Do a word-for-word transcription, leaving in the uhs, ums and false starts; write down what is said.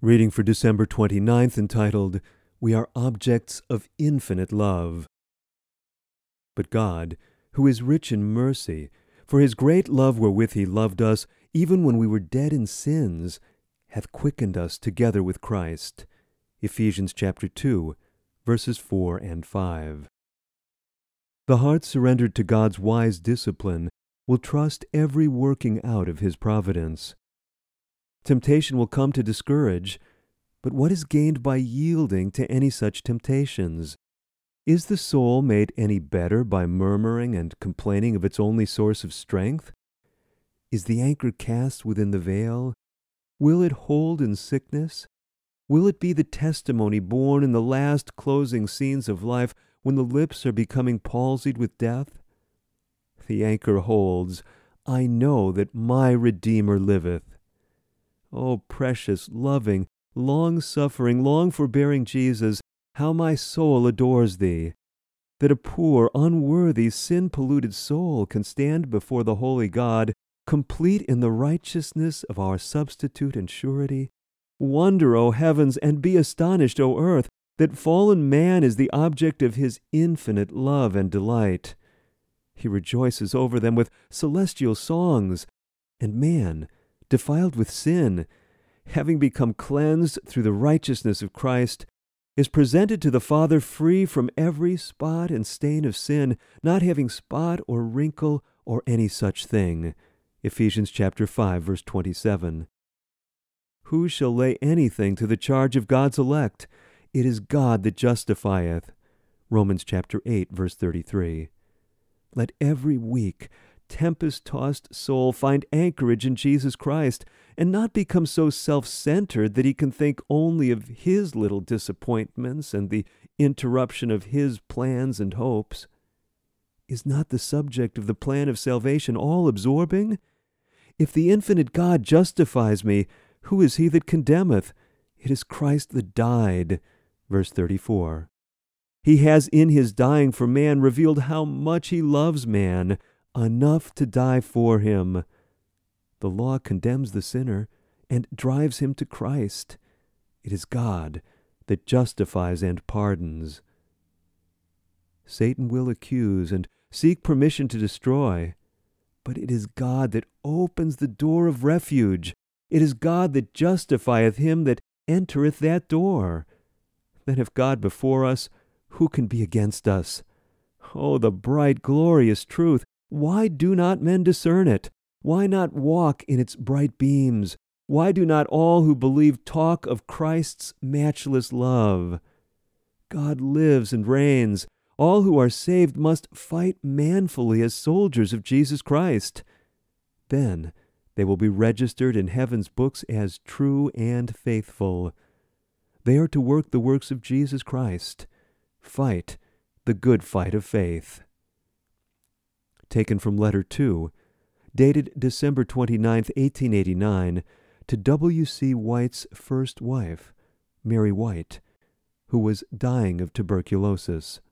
Reading for December twenty-ninth, entitled, We Are Objects of Infinite Love. But God, who is rich in mercy, for his great love wherewith he loved us, even when we were dead in sins, hath quickened us together with Christ. Ephesians chapter two, verses four and five. The heart surrendered to God's wise discipline will trust every working out of his providence. Temptation will come to discourage, but what is gained by yielding to any such temptations? Is the soul made any better by murmuring and complaining of its only source of strength? Is the anchor cast within the veil? Will it hold in sickness? Will it be the testimony born in the last closing scenes of life when the lips are becoming palsied with death? The anchor holds, I know that my Redeemer liveth. O precious, loving, long-suffering, long-forbearing Jesus, how my soul adores thee! That a poor, unworthy, sin-polluted soul can stand before the holy God, complete in the righteousness of our substitute and surety. Wonder, O heavens, and be astonished, O earth, that fallen man is the object of his infinite love and delight. He rejoices over them with celestial songs, and man, defiled with sin, having become cleansed through the righteousness of Christ, is presented to the Father free from every spot and stain of sin, not having spot or wrinkle or any such thing. Ephesians chapter five, verse twenty-seven. Who shall lay anything to the charge of God's elect? It is God that justifieth. Romans chapter eight, verse thirty-three. Let every weak, tempest-tossed soul find anchorage in Jesus Christ, and not become so self-centered that he can think only of his little disappointments and the interruption of his plans and hopes. Is not the subject of the plan of salvation all-absorbing? If the infinite God justifies me, who is he that condemneth? It is Christ that died. Verse thirty-four. He has in his dying for man revealed how much he loves man, enough to die for him. The law condemns the sinner and drives him to Christ. It is God that justifies and pardons. Satan will accuse and seek permission to destroy, but it is God that opens the door of refuge. It is God that justifieth him that entereth that door. Then if God before us, who can be against us? Oh, the bright, glorious truth! Why do not men discern it? Why not walk in its bright beams? Why do not all who believe talk of Christ's matchless love? God lives and reigns. All who are saved must fight manfully as soldiers of Jesus Christ. Then they will be registered in heaven's books as true and faithful. They are to work the works of Jesus Christ. Fight the good fight of faith. Taken from Letter two, dated December twenty-ninth, eighteen eighty-nine, to W C White's first wife, Mary White, who was dying of tuberculosis.